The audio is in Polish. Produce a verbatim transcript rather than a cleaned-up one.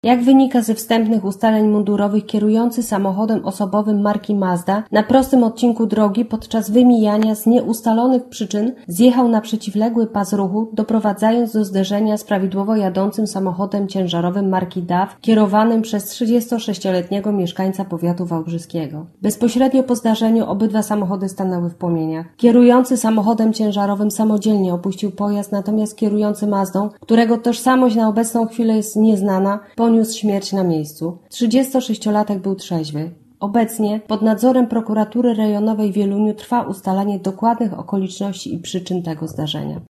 Jak wynika ze wstępnych ustaleń mundurowych, kierujący samochodem osobowym marki Mazda na prostym odcinku drogi podczas wymijania z nieustalonych przyczyn zjechał na przeciwległy pas ruchu, doprowadzając do zderzenia z prawidłowo jadącym samochodem ciężarowym marki D A F kierowanym przez trzydziestosześcioletniego mieszkańca powiatu wałbrzyskiego. Bezpośrednio po zdarzeniu obydwa samochody stanęły w płomieniach. Kierujący samochodem ciężarowym samodzielnie opuścił pojazd, natomiast kierujący Mazdą, którego tożsamość na obecną chwilę jest nieznana, poniósł śmierć na miejscu. trzydziestosześciolatek był trzeźwy. Obecnie pod nadzorem prokuratury rejonowej w Wieluniu trwa ustalanie dokładnych okoliczności i przyczyn tego zdarzenia.